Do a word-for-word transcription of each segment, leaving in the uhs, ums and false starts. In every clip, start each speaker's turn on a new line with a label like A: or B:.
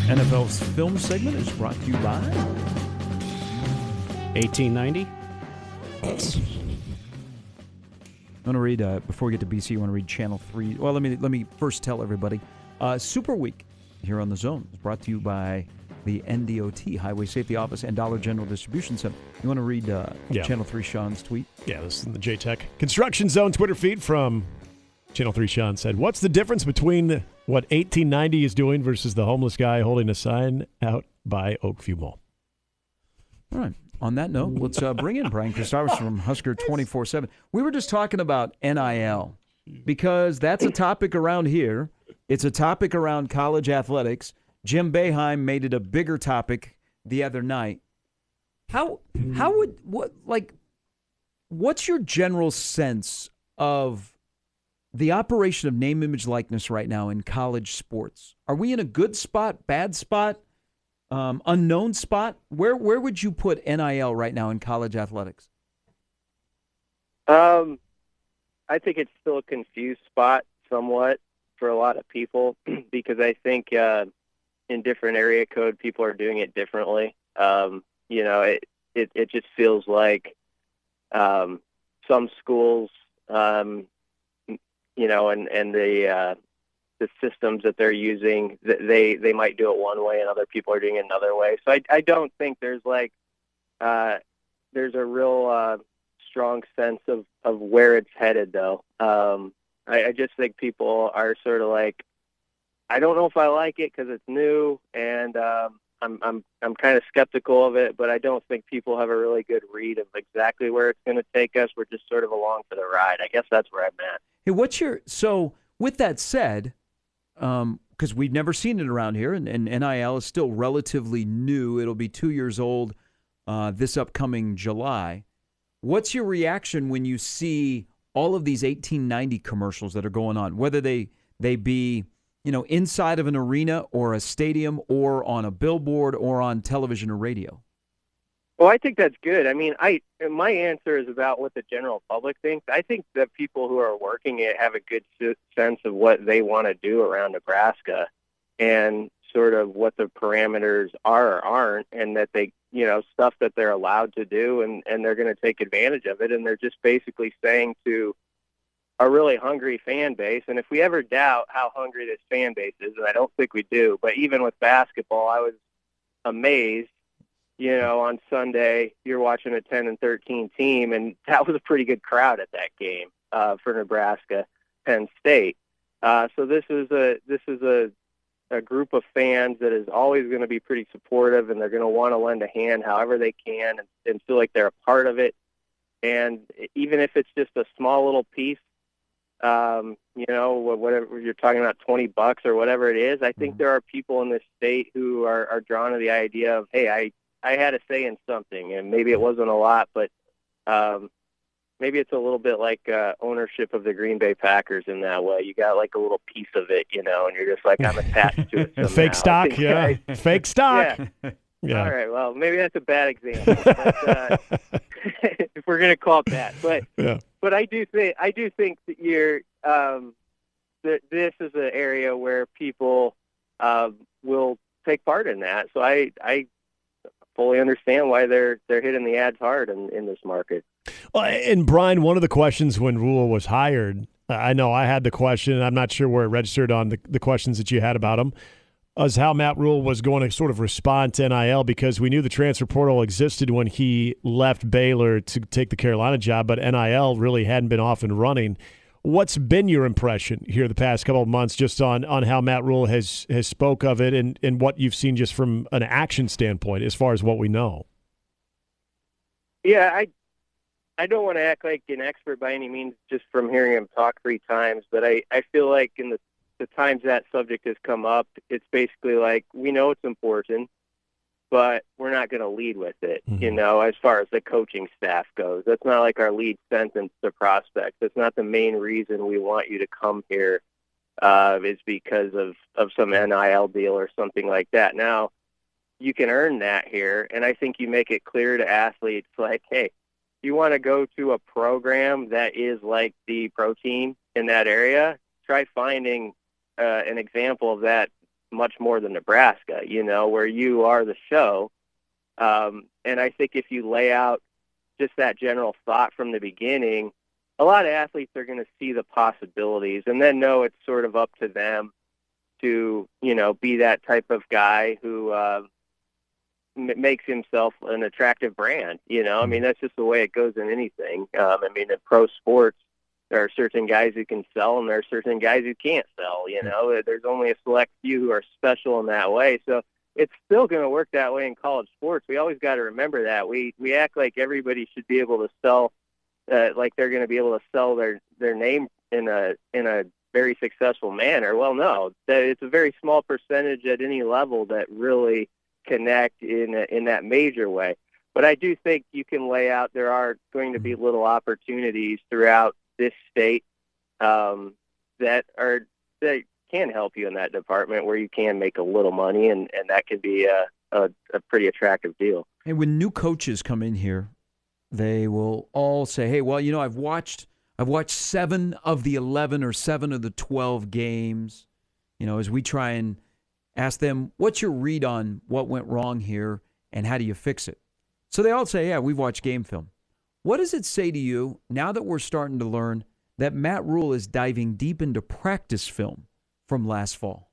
A: N F L's film segment is brought to you by
B: eighteen ninety.
A: I want to read, uh, before we get to B C, I want to read Channel three. Well, let me let me first tell everybody. Uh, Super Week here on The Zone is brought to you by the N D O T, Highway Safety Office, and Dollar General Distribution Center. You want to read uh,
B: Yeah.
A: Channel three Sean's tweet?
B: Yeah, this is in the J-Tech Construction Zone Twitter feed from Channel three. Sean said, what's the difference between what eighteen ninety is doing versus the homeless guy holding a sign out by Oakview Mall?
A: All right. On that note, let's uh, bring in Brian Christopherson from Husker twenty-four seven. We were just talking about N I L because that's a topic around here. It's a topic around college athletics. Jim Boeheim made it a bigger topic the other night. How how would what like what's your general sense of the operation of name, image, likeness right now in college sports? Are we in a good spot, bad spot? Um, unknown spot? Where where would you put N I L right now in college athletics?
C: Um, I think it's still a confused spot somewhat for a lot of people because I think uh, in different area code people are doing it differently. Um, you know, it, it, it just feels like um, some schools, um, you know, and, and the uh, the systems that they're using, they they might do it one way and other people are doing it another way. So I I don't think there's like uh, there's a real uh, strong sense of, of where it's headed though. Um, I, I just think people are sort of like, I don't know if I like it because it's new and um, I'm I'm I'm kind of skeptical of it, but I don't think people have a really good read of exactly where it's going to take us. We're just sort of along for the ride. I guess that's where I'm at.
A: Hey, what's your so with that said? Um, because we've never seen it around here, and, and N I L is still relatively new. It'll be two years old uh, this upcoming July. What's your reaction when you see all of these eighteen ninety commercials that are going on, whether they they be you know inside of an arena or a stadium or on a billboard or on television or radio?
C: Well, I think that's good. I mean, I my answer is about what the general public thinks. I think that people who are working it have a good sense of what they want to do around Nebraska and sort of what the parameters are or aren't, and that they, you know, stuff that they're allowed to do, and, and they're going to take advantage of it. And they're just basically saying to a really hungry fan base, and if we ever doubt how hungry this fan base is, and I don't think we do, but even with basketball, I was amazed. You know, on Sunday, you're watching a ten and thirteen team, and that was a pretty good crowd at that game uh, for Nebraska, Penn State. Uh, so this is a this is a, a group of fans that is always going to be pretty supportive, and they're going to want to lend a hand however they can and, and feel like they're a part of it. And even if it's just a small little piece, um, you know, whatever you're talking about, twenty bucks or whatever it is, I think mm-hmm. there are people in this state who are, are drawn to the idea of, hey, I I had a say in something, and maybe it wasn't a lot, but um, maybe it's a little bit like uh, ownership of the Green Bay Packers in that way. You got like a little piece of it, you know, and you're just like, I'm attached to it somehow.
B: Fake stock, yeah.
C: I,
B: Fake stock.
C: Yeah.
B: yeah.
C: All right, well, maybe that's a bad example, but, uh, if we're going to call it that. But
B: yeah.
C: but I do think I do think that you're um, that this is an area where people uh, will take part in that. So I I. fully understand why they're they're hitting the ads hard in, in this market.
B: Well, and Brian, one of the questions when Rhule was hired, I know I had the question, and I'm not sure where it registered on the, the questions that you had about him, was how Matt Rhule was going to sort of respond to N I L, because we knew the transfer portal existed when he left Baylor to take the Carolina job, but N I L really hadn't been off and running. What's been your impression here the past couple of months just on, on how Matt Rhule has, has spoke of it and, and what you've seen just from an action standpoint as far as what we know?
C: Yeah, I I don't want to act like an expert by any means just from hearing him talk three times, but I, I feel like in the, the times that subject has come up, it's basically like, we know it's important, but we're not going to lead with it, mm-hmm. you know, as far as the coaching staff goes. That's not like our lead sentence to prospects. That's not the main reason we want you to come here uh, is because of, of some N I L deal or something like that. Now, you can earn that here, and I think you make it clear to athletes like, hey, you want to go to a program that is like the pro team in that area, try finding uh, an example of that much more than Nebraska, you know, where you are the show. Um, and I think if you lay out just that general thought from the beginning, a lot of athletes are going to see the possibilities and then know it's sort of up to them to, you know, be that type of guy who uh, m- makes himself an attractive brand. You know, I mean, that's just the way it goes in anything. Um, I mean, in pro sports, there are certain guys who can sell and there are certain guys who can't sell. You know, there's only a select few who are special in that way. So it's still going to work that way in college sports. We always got to remember that. We we act like everybody should be able to sell, uh, like they're going to be able to sell their, their name in a in a very successful manner. Well, no, that it's a very small percentage at any level that really connect in a, in that major way. But I do think you can lay out there are going to be little opportunities throughout this state um, that are that can help you in that department where you can make a little money, and, and that can be a, a, a pretty attractive deal.
A: And when new coaches come in here, they will all say, hey, well, you know, I've watched I've watched seven of the eleven or seven of the twelve games, you know, as we try and ask them, what's your read on what went wrong here and how do you fix it? So they all say, yeah, we've watched game film. What does it say to you now that we're starting to learn that Matt Rhule is diving deep into practice film from last fall?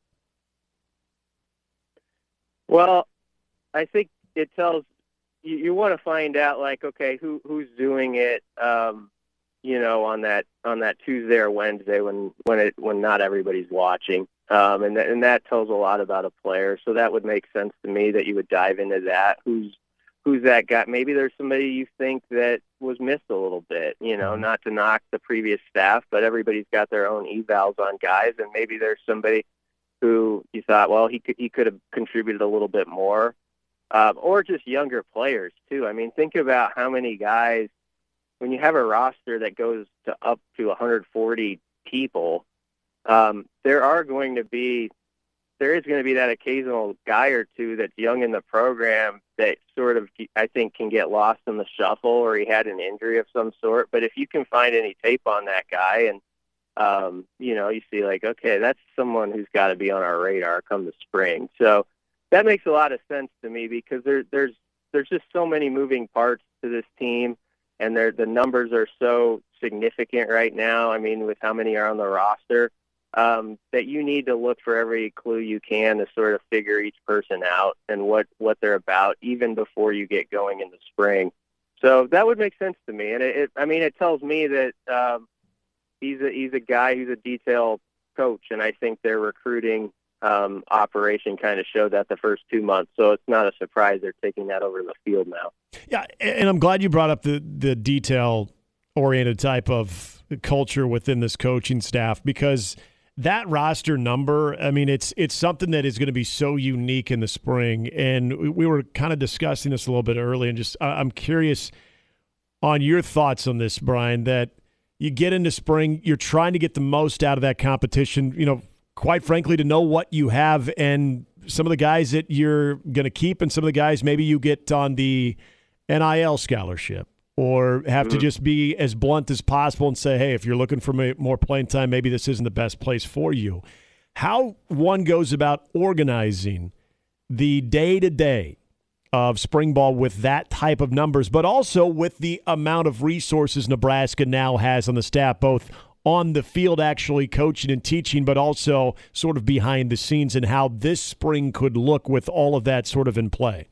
C: Well, I think it tells you, you want to find out, like, okay, who who's doing it, um, you know, on that on that Tuesday or Wednesday when when it when not everybody's watching, um, and th- and that tells a lot about a player. So that would make sense to me that you would dive into that. Who's who's that guy? Maybe there's somebody you think that was missed a little bit. You know, not to knock the previous staff, but everybody's got their own evals on guys, and maybe there's somebody who you thought, well, he could he could have contributed a little bit more, um, or just younger players too. I mean, think about how many guys. When you have a roster that goes to up to one hundred forty people, um, there are going to be, there is going to be that occasional guy or two that's young in the program that sort of, I think, can get lost in the shuffle, or he had an injury of some sort. But if you can find any tape on that guy and, um, you know, you see like, okay, that's someone who's got to be on our radar come the spring. So that makes a lot of sense to me because there, there's, there's just so many moving parts to this team. And the numbers are so significant right now, I mean, with how many are on the roster, um, that you need to look for every clue you can to sort of figure each person out and what, what they're about, even before you get going in the spring. So that would make sense to me. And, it, it I mean, it tells me that um, he's, a, he's a guy who's a detail coach, and I think their recruiting um, operation kind of showed that the first two months. So it's not a surprise they're taking that over the field now.
B: Yeah, and I'm glad you brought up the the detail-oriented type of culture within this coaching staff, because that roster number, I mean, it's it's something that is going to be so unique in the spring. And we were kind of discussing this a little bit early, and just I'm curious on your thoughts on this, Brian, that you get into spring, you're trying to get the most out of that competition, you know, quite frankly, to know what you have and some of the guys that you're going to keep and some of the guys maybe you get on the N I L scholarship, or have mm-hmm. to just be as blunt as possible and say, hey, if you're looking for more playing time, maybe this isn't the best place for you. How one goes about organizing the day-to-day of spring ball with that type of numbers, but also with the amount of resources Nebraska now has on the staff, both on the field actually coaching and teaching, but also sort of behind the scenes, and how this spring could look with all of that sort of in play.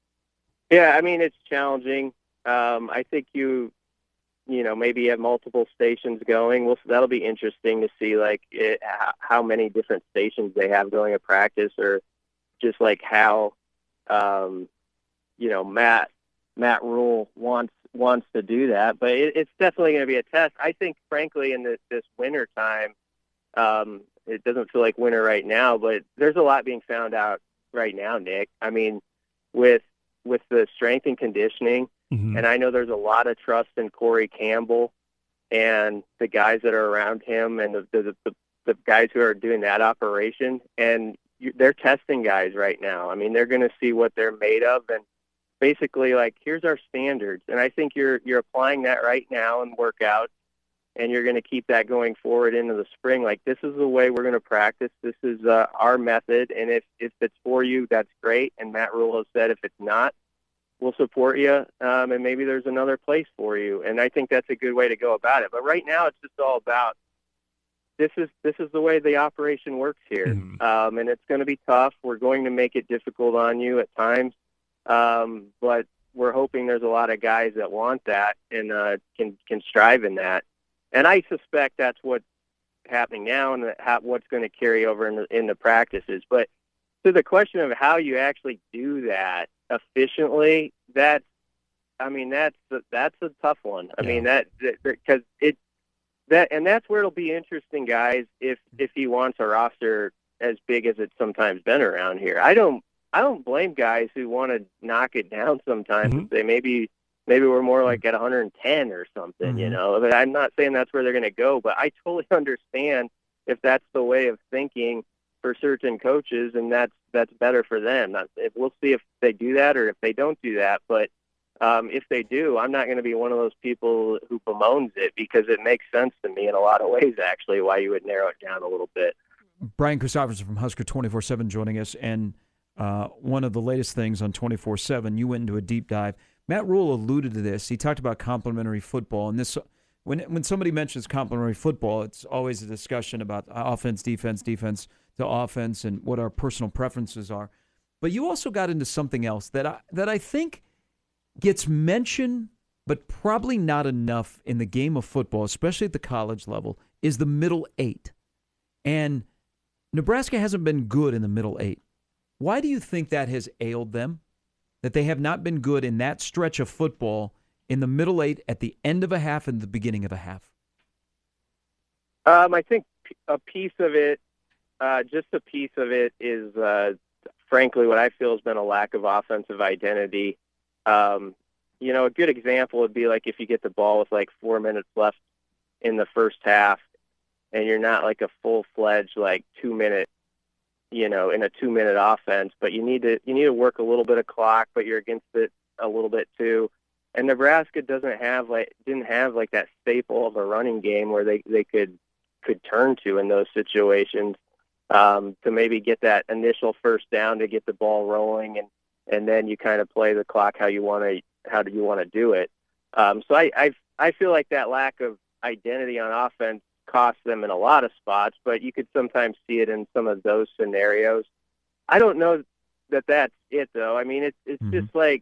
C: Yeah, I mean, it's challenging. Um, I think you, you know, maybe you have multiple stations going. Well, so that'll be interesting to see, like, it, how many different stations they have going at practice, or just like how, um, you know, Matt Matt Rhule wants wants to do that. But it, it's definitely going to be a test. I think, frankly, in this, this winter time, um, it doesn't feel like winter right now, but there's a lot being found out right now, Nick. I mean, with with the strength and conditioning, mm-hmm. and I know there's a lot of trust in Corey Campbell and the guys that are around him, and the the, the, the guys who are doing that operation, and you, they're testing guys right now. I mean, they're going to see what they're made of, and basically, like, here's our standards. And I think you're you're applying that right now in workouts, and you're going to keep that going forward into the spring. Like, this is the way we're going to practice. This is uh, our method, and if, if it's for you, that's great. And Matt Rule has said if it's not, we'll support you, um, and maybe there's another place for you. And I think that's a good way to go about it. But right now it's just all about this is this is the way the operation works here, mm-hmm. um, and it's going to be tough. We're going to make it difficult on you at times, um, but we're hoping there's a lot of guys that want that and uh, can can strive in that. And I suspect that's what's happening now and that, what's going to carry over in the, in the practices. But to the question of how you actually do that efficiently, that's, I mean, that's that's a tough one. I yeah. mean, that because it that and that's where it'll be interesting, guys. If if he wants a roster as big as it's sometimes been around here, I don't I don't blame guys who want to knock it down sometimes. Mm-hmm. They maybe. Maybe we're more like at one hundred ten or something, mm-hmm. you know. But I'm not saying that's where they're going to go, but I totally understand if that's the way of thinking for certain coaches, and that's that's better for them. Not, if, we'll see if they do that or if they don't do that. But um, if they do, I'm not going to be one of those people who bemoans it because it makes sense to me in a lot of ways, actually, why you would narrow it down a little bit.
A: Brian Christopherson from Husker twenty-four seven joining us, and uh, one of the latest things on twenty-four seven, you went into a deep dive. Matt Rule alluded to this. He talked about complementary football, and this when when somebody mentions complementary football, it's always a discussion about offense, defense, defense to offense, and what our personal preferences are. But you also got into something else that I, that I think gets mentioned, but probably not enough in the game of football, especially at the college level, is the middle eight. And Nebraska hasn't been good in the middle eight. Why do you think that has ailed them? That they have not been good in that stretch of football in the middle eight at the end of a half and the beginning of a half?
C: Um, I think a piece of it, uh, just a piece of it is, uh, frankly, what I feel has been a lack of offensive identity. Um, you know, a good example would be like if you get the ball with like four minutes left in the first half and you're not like a full-fledged like two-minute you know, in a two-minute offense, but you need to you need to work a little bit of clock, but you're against it a little bit too. And Nebraska doesn't have like didn't have like that staple of a running game where they, they could could turn to in those situations um, to maybe get that initial first down to get the ball rolling, and, and then you kind of play the clock how you want to how do you want to do it. Um, so I, I I feel like that lack of identity on offense cost them in a lot of spots, but you could sometimes see it in some of those scenarios. I don't know that that's it, though. I mean, it's it's mm-hmm. just like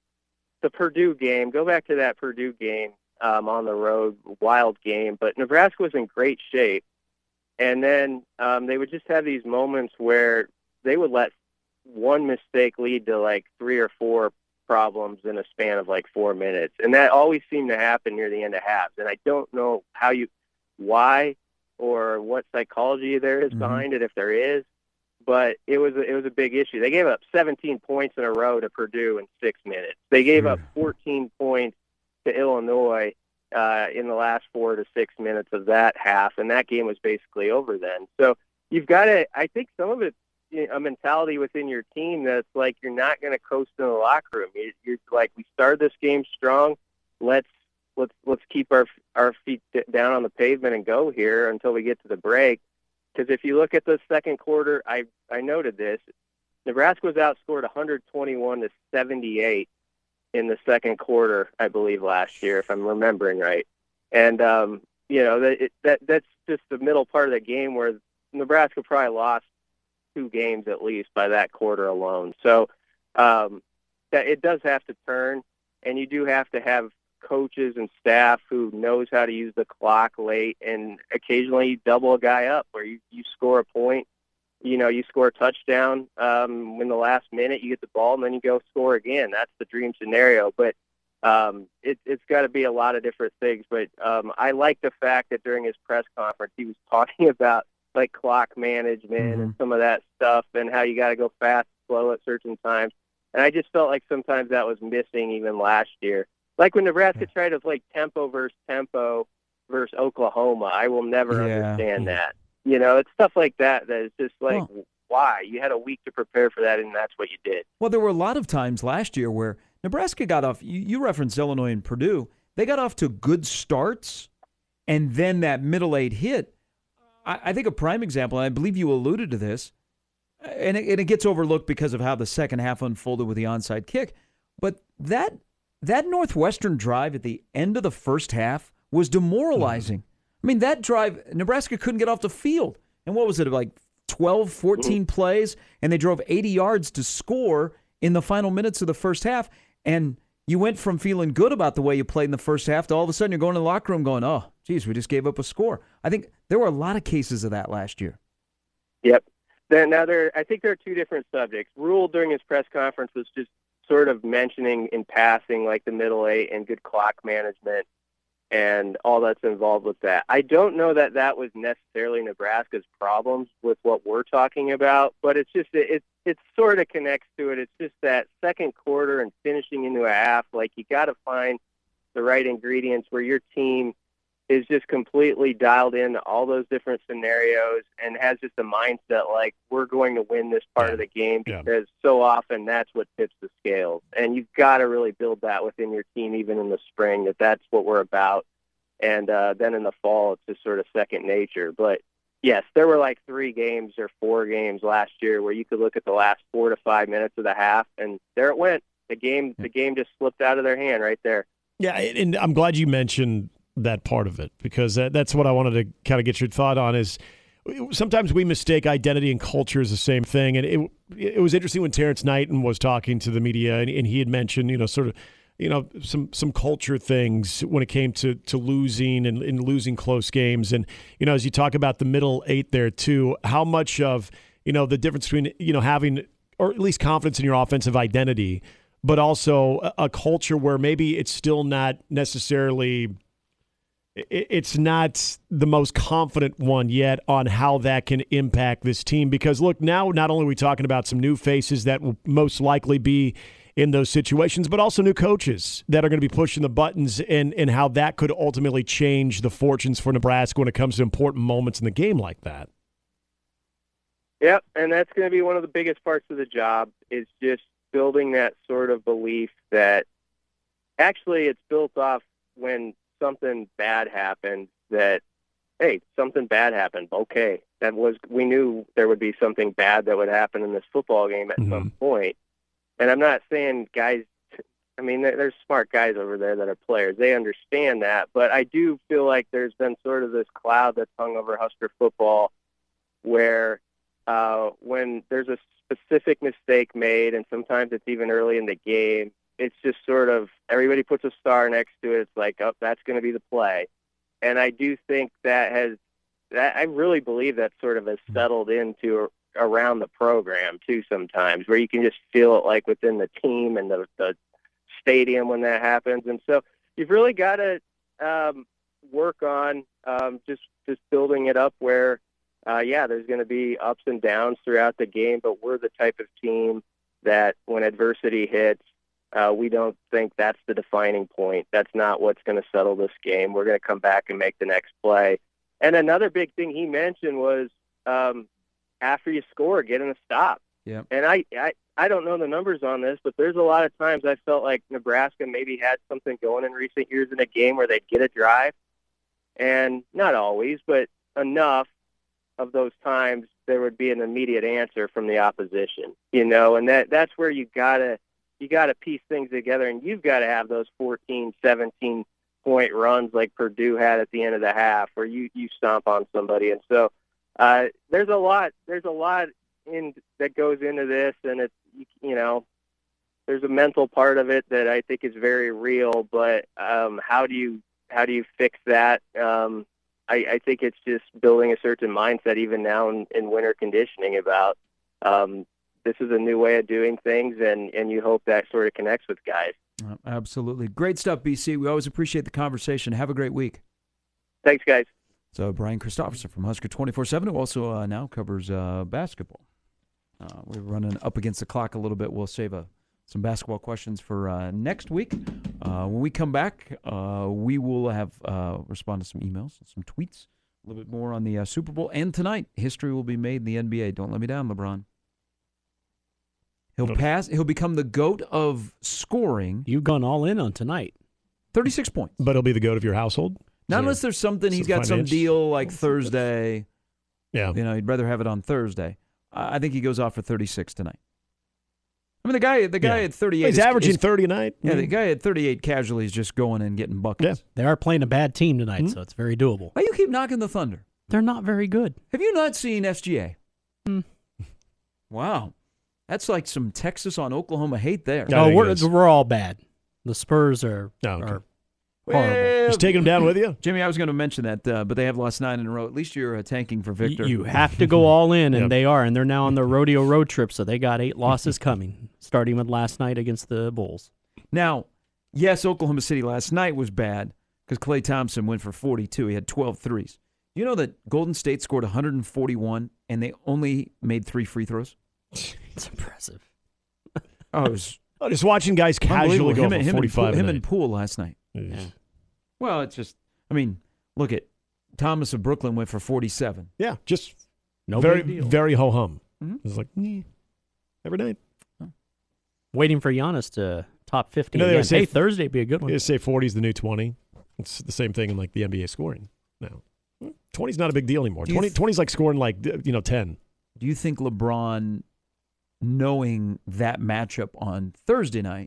C: the Purdue game. Go back to that Purdue game um, on the road, wild game, but Nebraska was in great shape. And then um, they would just have these moments where they would let one mistake lead to like three or four problems in a span of like four minutes. And that always seemed to happen near the end of halves. And I don't know how you – why or what psychology there is mm-hmm. behind it, if there is, but it was a, it was a big issue. They gave up seventeen points in a row to Purdue in six minutes. They gave up fourteen points to Illinois uh, in the last four to six minutes of that half, and that game was basically over then. So you've got to, I think some of it's a mentality within your team that's like you're not going to coast in the locker room. You're like, we started this game strong. Let's let's let's keep our our feet down on the pavement and go here until we get to the break. Because if you look at the second quarter, I I noted this. Nebraska was outscored one twenty-one to seventy-eight in the second quarter, I believe, last year, if I'm remembering right. And um, you know that it, that that's just the middle part of the game where Nebraska probably lost two games at least by that quarter alone. So um, that it does have to turn, and you do have to have coaches and staff who knows how to use the clock late, and occasionally you double a guy up where you, you score a point, you know, you score a touchdown um, in the last minute, you get the ball, and then you go score again. That's the dream scenario. But um, it, it's got to be a lot of different things. But um, I like the fact that during his press conference, he was talking about like clock management mm-hmm. and some of that stuff and how you got to go fast, slow at certain times. And I just felt like sometimes that was missing even last year. Like when Nebraska tried to play tempo versus tempo versus Oklahoma, I will never yeah. understand yeah. that. You know, it's stuff like that that is just like, well, why? You had a week to prepare for that, and that's what you did.
A: Well, there were a lot of times last year where Nebraska got off, you, you referenced Illinois and Purdue, they got off to good starts, and then that middle eight hit. I, I think a prime example, and I believe you alluded to this, and it, and it gets overlooked because of how the second half unfolded with the onside kick, but that that Northwestern drive at the end of the first half was demoralizing. Mm-hmm. I mean, that drive, Nebraska couldn't get off the field. And what was it, like twelve, fourteen mm-hmm. plays, and they drove eighty yards to score in the final minutes of the first half, and you went from feeling good about the way you played in the first half to all of a sudden you're going to the locker room going, oh, geez, we just gave up a score. I think there were a lot of cases of that last year.
C: Yep. Then now there, I think there are two different subjects. Rule during his press conference was just sort of mentioning in passing like the middle eight and good clock management and all that's involved with that. I don't know that that was necessarily Nebraska's problems with what we're talking about, but it's just it it, it sort of connects to it. It's just that second quarter and finishing into a half, like you got to find the right ingredients where your team is just completely dialed into all those different scenarios and has just a mindset like we're going to win this part yeah. of the game because yeah. so often that's what tips the scales. And you've got to really build that within your team even in the spring, that that's what we're about. And uh, then in the fall, it's just sort of second nature. But, yes, there were like three games or four games last year where you could look at the last four to five minutes of the half, and there it went. The game, the game just slipped out of their hand right there.
B: Yeah, and I'm glad you mentioned that part of it, because that, that's what I wanted to kind of get your thought on is sometimes we mistake identity and culture as the same thing. And it it was interesting when Terrence Knighton was talking to the media, and, and he had mentioned, you know, sort of, you know, some some culture things when it came to to losing and, and losing close games. And, you know, as you talk about the middle eight there too, how much of, you know, the difference between, you know, having or at least confidence in your offensive identity, but also a, a culture where maybe it's still not necessarily – it's not the most confident one yet on how that can impact this team. Because, look, now not only are we talking about some new faces that will most likely be in those situations, but also new coaches that are going to be pushing the buttons and, and how that could ultimately change the fortunes for Nebraska when it comes to important moments in the game like that.
C: Yep, and that's going to be one of the biggest parts of the job is just building that sort of belief that actually it's built off when – something bad happened that, hey, something bad happened. Okay. That was, we knew there would be something bad that would happen in this football game at mm-hmm. some point. And I'm not saying guys, I mean, there's smart guys over there that are players. They understand that. But I do feel like there's been sort of this cloud that's hung over Husker football where uh, when there's a specific mistake made, and sometimes it's even early in the game, it's just sort of everybody puts a star next to it. It's like, oh, that's going to be the play. And I do think that has that I really believe that sort of has settled into around the program too sometimes, where you can just feel it like within the team and the, the stadium when that happens. And so you've really got to um, work on um, just, just building it up where, uh, yeah, there's going to be ups and downs throughout the game, but we're the type of team that when adversity hits, Uh, we don't think that's the defining point. That's not what's going to settle this game. We're going to come back and make the next play. And another big thing he mentioned was um, after you score, getting a stop.
A: Yeah.
C: And I, I, I don't know the numbers on this, but there's a lot of times I felt like Nebraska maybe had something going in recent years in a game where they'd get a drive. And not always, but enough of those times there would be an immediate answer from the opposition, you know, and that that's where you got to, you got to piece things together, and you've got to have those fourteen, seventeen point runs like Purdue had at the end of the half where you, you stomp on somebody. And so uh, there's a lot, there's a lot in that goes into this, and it's, you know, there's a mental part of it that I think is very real, but um, how do you, how do you fix that? Um, I, I think it's just building a certain mindset even now in, in winter conditioning about, um, this is a new way of doing things, and, and you hope that sort of connects with guys.
A: Uh, absolutely. Great stuff, B C. We always appreciate the conversation. Have a great week.
C: Thanks, guys.
A: So Brian Christopherson from Husker twenty-four seven, who also uh, now covers uh, basketball. Uh, we're running up against the clock a little bit. We'll save a, some basketball questions for uh, next week. Uh, when we come back, uh, we will have uh, respond to some emails, some tweets, a little bit more on the uh, Super Bowl. And tonight, history will be made in the N B A. Don't let me down, LeBron. He'll pass. He'll become the GOAT of scoring.
D: You've gone all in on tonight.
A: thirty-six points.
B: But he'll be the GOAT of your household?
A: Not unless there's something, he's got some
B: financial-
A: deal like Thursday.
B: Yeah.
A: You know, he'd rather have it on Thursday. Uh, I think he goes off for thirty-six tonight. I mean, the guy, the guy
B: Yeah.
A: at thirty-eight.
B: He's
A: is,
B: averaging
A: is,
B: thirty a night.
A: Yeah, the guy at thirty-eight casually is just going and getting buckets.
B: Yeah.
D: They are playing a bad team tonight,
B: Mhm.
D: so it's very doable.
A: Why you keep knocking the Thunder?
D: They're not very good.
A: Have you not seen S G A?
D: Hmm.
A: Wow. That's like some Texas on Oklahoma hate there.
B: Yeah. I
D: Oh,
B: think it
D: we're,
B: is.
D: we're all bad. The Spurs are,
B: Oh, okay.
D: are horrible.
A: Well,
B: Just taking him down with you?
A: Jimmy, I was going to mention that, uh, but they have lost nine in a row. At least you're uh, tanking for Victor.
D: Y- You have to go all in, and
B: Yep.
D: they are, and they're now on the rodeo road trip, so they got eight losses coming, starting with last night against the Bulls.
A: Now, yes, Oklahoma City last night was bad because Klay Thompson went for forty-two. He had twelve threes. You know that Golden State scored one hundred forty-one, and they only made three free throws?
D: It's impressive.
A: Oh, it was
B: Oh, just watching guys casually
A: unbelievable.
B: go
A: him,
B: for
A: and- him, and
B: forty-five
A: Poole,
B: a
A: him
B: night.
A: and Poole last night.
B: Yeah.
A: Well, it's just, I mean, look at Thomas of Brooklyn went for forty-seven.
B: Yeah, just
D: No
B: very,
D: big deal.
B: very ho-hum.
A: Mhm.
B: It's like, eh, every night.
D: Waiting for Giannis to top fifty.
B: You know, they
D: again.
B: would say-
D: Hey, Thursday would be a good one.
B: They say forty is the new twenty. It's the same thing in like the N B A scoring now. twenty is not a big deal anymore.
A: Do you
B: twenty,
A: th-
B: twenty is like scoring like, you know, ten.
A: Do you think LeBron, knowing that matchup on Thursday night,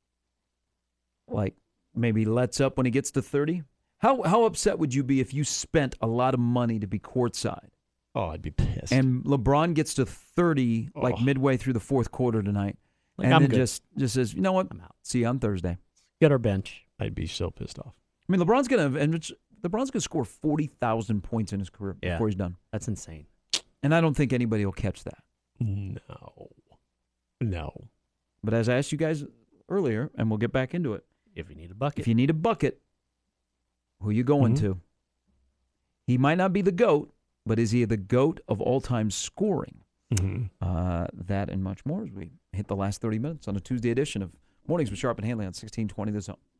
A: like maybe lets up when he gets to thirty? How how upset would you be if you spent a lot of money to be courtside
B: Oh, I'd be pissed.
A: and LeBron gets to thirty like
B: Oh.
A: midway through the fourth quarter tonight,
D: Like,
A: and
D: I'm
A: then
D: good.
A: just just says, you know what,
D: I'm out.
A: see you on Thursday.
D: Get our bench.
B: I'd be so pissed off.
A: I mean, LeBron's gonna and it's, LeBron's gonna score forty thousand points in his career
D: Yeah.
A: before he's done,
D: That's insane.
A: and I don't think anybody will catch that.
B: No. No.
A: But as I asked you guys earlier, and we'll get back into it,
D: If you need a bucket.
A: if you need a bucket, who you going
B: Mhm.
A: to? He might not be the GOAT, but is he the GOAT of all-time scoring?
B: Mm-hmm.
A: Uh, that and much more as we hit the last thirty minutes on a Tuesday edition of Mornings with Sharp and Hanley on sixteen twenty The Zone.